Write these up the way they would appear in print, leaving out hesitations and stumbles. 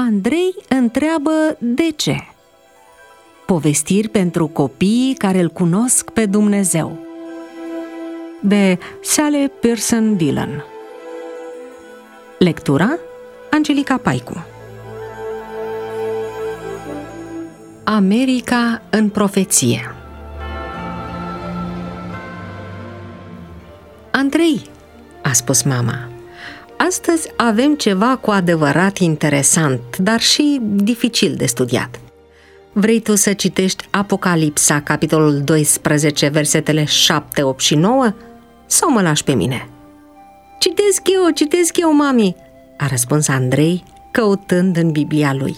Andrei întreabă de ce. Povestiri pentru copiii care îl cunosc pe Dumnezeu, de Sally Pearson Dillon. Lectura Angelica Paicu. America în profeție. Andrei, a spus mama, astăzi avem ceva cu adevărat interesant, dar și dificil de studiat. Vrei tu să citești Apocalipsa, capitolul 12, versetele 7, 8 și 9? Sau mă lași pe mine? Citesc eu, mami, a răspuns Andrei, căutând în Biblia lui.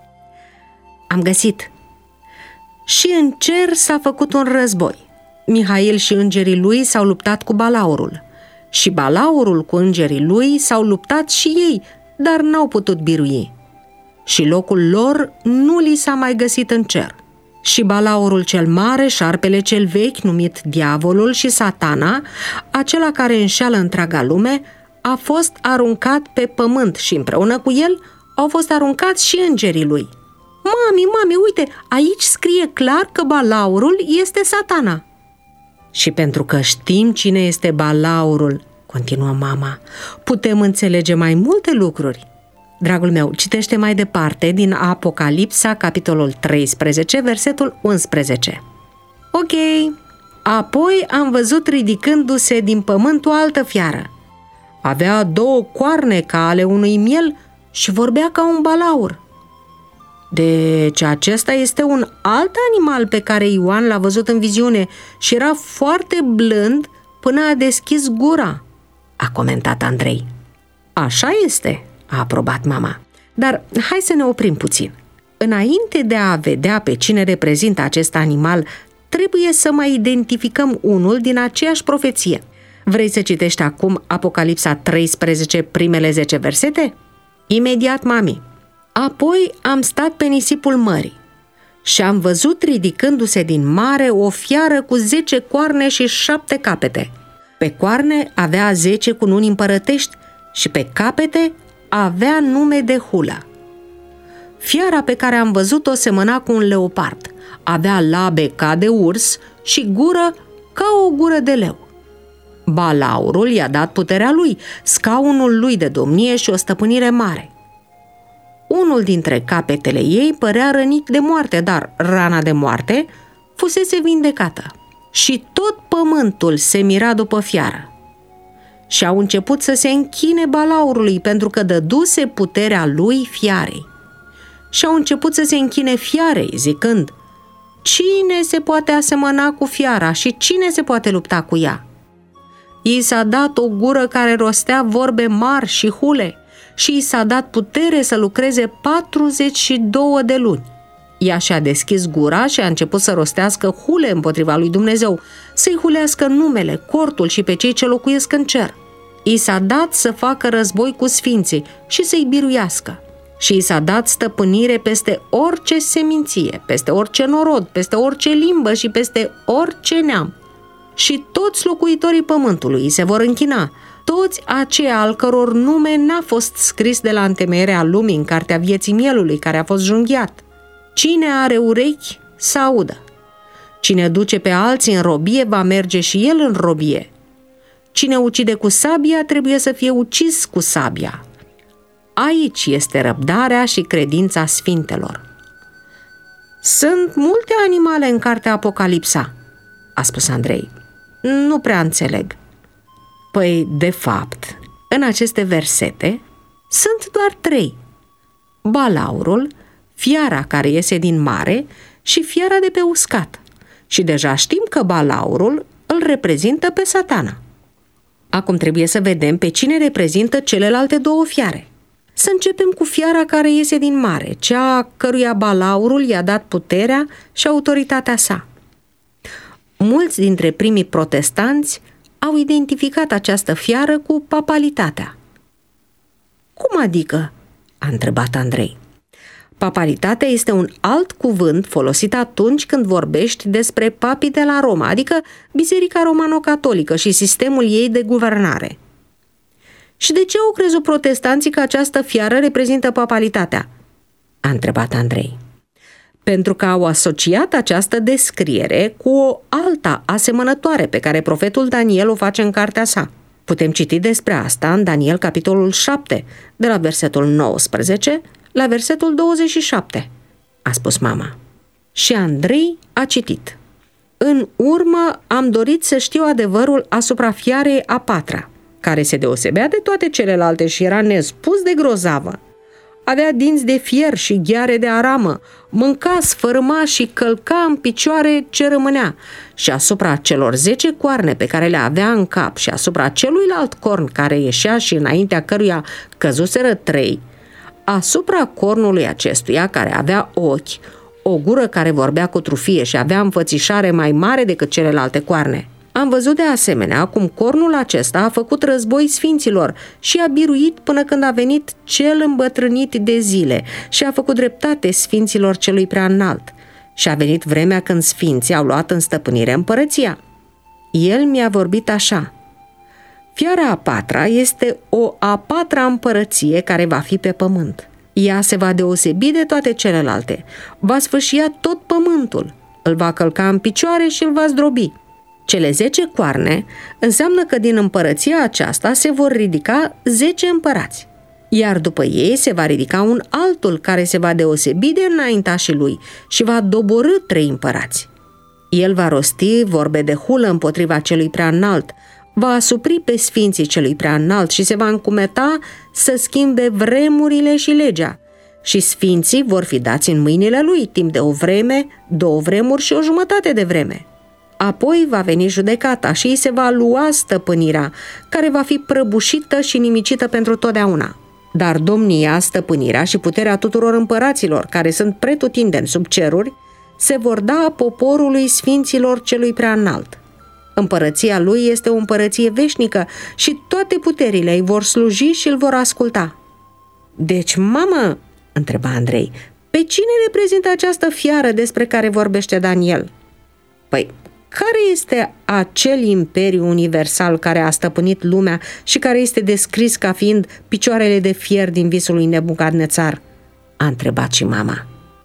Am găsit. Și în cer s-a făcut un război. Mihail și îngerii lui s-au luptat cu Balaurul. Și Balaurul cu îngerii lui s-au luptat și ei, dar n-au putut birui. Și locul lor nu li s-a mai găsit în cer. Și Balaurul cel mare, șarpele cel vechi, numit Diavolul și Satana, acela care înșeală întreaga lume, a fost aruncat pe pământ și împreună cu el au fost aruncați și îngerii lui. Mami, uite, aici scrie clar că Balaurul este Satana. Și pentru că știm cine este Balaurul, continuă mama, putem înțelege mai multe lucruri. Dragul meu, citește mai departe din Apocalipsa, capitolul 13, versetul 11. Ok, apoi am văzut ridicându-se din pământ o altă fiară. Avea 2 coarne ca ale unui miel și vorbea ca un balaur. Deci acesta este un alt animal pe care Ioan l-a văzut în viziune și era foarte blând până a deschis gura, a comentat Andrei. Așa este, a aprobat mama. Dar hai să ne oprim puțin. Înainte de a vedea pe cine reprezintă acest animal, trebuie să mai identificăm unul din aceeași profeție. Vrei să citești acum Apocalipsa 13, primele 10 versete? Imediat, mami. Apoi am stat pe nisipul mării și am văzut ridicându-se din mare o fiară cu 10 coarne și 7 capete. Pe coarne avea 10 cununi împărătești și pe capete avea nume de hulă. Fiara pe care am văzut-o semăna cu un leopard, avea labe ca de urs și gură ca o gură de leu. Balaurul i-a dat puterea lui, scaunul lui de domnie și o stăpânire mare. Unul dintre capetele ei părea rănit de moarte, dar rana de moarte fusese vindecată. Și tot pământul se mira după fiară. Și au început să se închine Balaurului pentru că dăduse puterea lui fiarei. Și au început să se închine fiarei, zicând: cine se poate asemăna cu fiara și cine se poate lupta cu ea? I s-a dat o gură care rostea vorbe mari și hule și i s-a dat putere să lucreze 42 de luni. Ea și-a deschis gura și a început să rostească hule împotriva lui Dumnezeu, să-i hulească numele, cortul și pe cei ce locuiesc în cer. I s-a dat să facă război cu sfinții și să-i biruiască. Și i s-a dat stăpânire peste orice seminție, peste orice norod, peste orice limbă și peste orice neam. Și toți locuitorii pământului îi se vor închina, toți aceia al căror nume n-a fost scris de la întemeierea lumii în cartea vieții mielului care a fost junghiat. Cine are urechi, să audă. Cine duce pe alții în robie, va merge și el în robie. Cine ucide cu sabia, trebuie să fie ucis cu sabia. Aici este răbdarea și credința sfintelor. Sunt multe animale în cartea Apocalipsa, a spus Andrei. Nu prea înțeleg. Păi, de fapt, în aceste versete sunt doar 3. Balaurul, fiara care iese din mare și fiara de pe uscat. Și deja știm că Balaurul îl reprezintă pe Satana. Acum trebuie să vedem pe cine reprezintă celelalte 2 fiare. Să începem cu fiara care iese din mare, cea căruia Balaurul i-a dat puterea și autoritatea sa. Mulți dintre primii protestanți au identificat această fiară cu papalitatea. Cum adică? A întrebat Andrei. Papalitatea este un alt cuvânt folosit atunci când vorbești despre papii de la Roma, adică Biserica Romano-Catolică și sistemul ei de guvernare. Și de ce au crezut protestanții că această fiară reprezintă papalitatea? a întrebat Andrei. Pentru că au asociat această descriere cu o alta asemănătoare pe care profetul Daniel o face în cartea sa. Putem citi despre asta în Daniel, capitolul 7, de la versetul 19 la versetul 27, a spus mama. Și Andrei a citit. În urmă am dorit să știu adevărul asupra fiarei a patra, care se deosebea de toate celelalte și era nespus de grozavă. Avea dinți de fier și gheare de aramă, mânca, sfărâma și călca în picioare ce rămânea și asupra celor 10 coarne pe care le avea în cap și asupra celuilalt corn care ieșea și înaintea căruia căzuseră 3, asupra cornului acestuia care avea ochi, o gură care vorbea cu trufie și avea înfățișare mai mare decât celelalte coarne. Am văzut de asemenea cum cornul acesta a făcut război sfinților și a biruit până când a venit cel îmbătrânit de zile și a făcut dreptate sfinților celui prea înalt. Și a venit vremea când sfinții au luat în stăpânire împărăția. El mi-a vorbit așa. Fiara a patra este o a patra împărăție care va fi pe pământ. Ea se va deosebi de toate celelalte, va sfâșia tot pământul, îl va călca în picioare și îl va zdrobi. Cele 10 coarne înseamnă că din împărăția aceasta se vor ridica 10 împărați, iar după ei se va ridica un altul care se va deosebi de înaintașii lui și va doborî 3 împărați. El va rosti vorbe de hulă împotriva celui prea înalt, va asupri pe sfinții celui prea înalt și se va încumeta să schimbe vremurile și legea. Și sfinții vor fi dați în mâinile lui timp de o vreme, 2 vremuri și o jumătate de vreme. Apoi va veni judecata și îi se va lua stăpânirea, care va fi prăbușită și nimicită pentru totdeauna. Dar domnia, stăpânirea și puterea tuturor împăraților, care sunt pretutindeni sub ceruri, se vor da poporului sfinților celui prea înalt. Împărăția lui este o împărăție veșnică și toate puterile îi vor sluji și îl vor asculta. Deci, mamă, întreba Andrei, pe cine reprezintă această fiară despre care vorbește Daniel? Păi, care este acel imperiu universal care a stăpânit lumea și care este descris ca fiind picioarele de fier din visul lui Nebucadnețar? A întrebat și mama.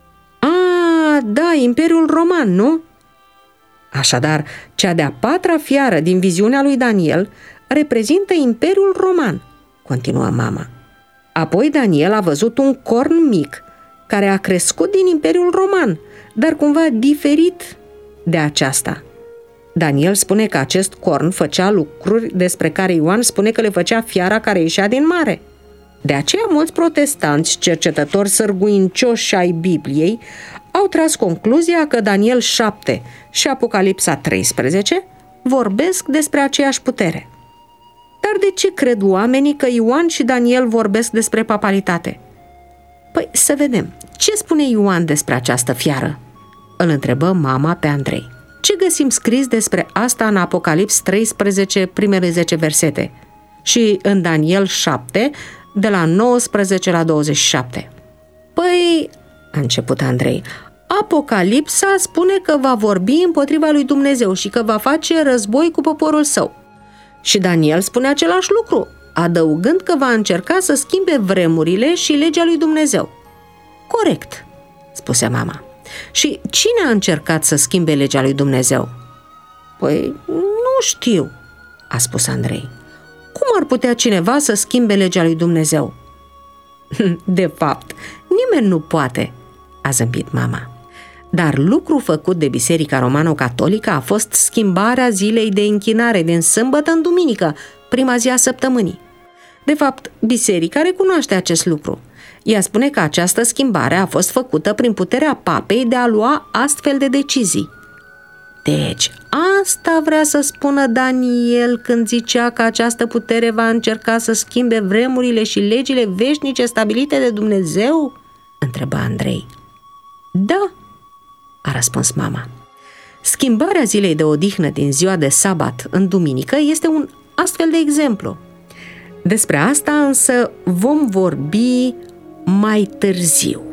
A, da, Imperiul Roman, nu? Așadar, cea de-a patra fiară din viziunea lui Daniel reprezintă Imperiul Roman, continuă mama. Apoi Daniel a văzut un corn mic care a crescut din Imperiul Roman, dar cumva diferit de aceasta. Daniel spune că acest corn făcea lucruri despre care Ioan spune că le făcea fiara care ieșea din mare. De aceea mulți protestanți, cercetători sârguincioși ai Bibliei, au tras concluzia că Daniel 7 și Apocalipsa 13 vorbesc despre aceeași putere. Dar de ce cred oamenii că Ioan și Daniel vorbesc despre papalitate? Păi să vedem, ce spune Ioan despre această fiară? Îl întrebă mama pe Andrei. Ce găsim scris despre asta în Apocalips 13, primele 10 versete, și în Daniel 7, de la 19 la 27? Păi, a început Andrei, Apocalipsa spune că va vorbi împotriva lui Dumnezeu și că va face război cu poporul său. Și Daniel spune același lucru, adăugând că va încerca să schimbe vremurile și legea lui Dumnezeu. Corect, spuse mama. Și cine a încercat să schimbe legea lui Dumnezeu? Păi, nu știu, a spus Andrei. Cum ar putea cineva să schimbe legea lui Dumnezeu? De fapt, nimeni nu poate, a zâmbit mama. Dar lucru făcut de Biserica Romano-Catolică a fost schimbarea zilei de închinare din sâmbătă în duminică, prima zi a săptămânii. De fapt, biserica recunoaște acest lucru. Ea spune că această schimbare a fost făcută prin puterea papei de a lua astfel de decizii. Deci, asta vrea să spună Daniel când zicea că această putere va încerca să schimbe vremurile și legile veșnice stabilite de Dumnezeu? Întreba Andrei. Da, a răspuns mama. Schimbarea zilei de odihnă din ziua de sabat în duminică este un astfel de exemplu. Despre asta însă vom vorbi mai târziu.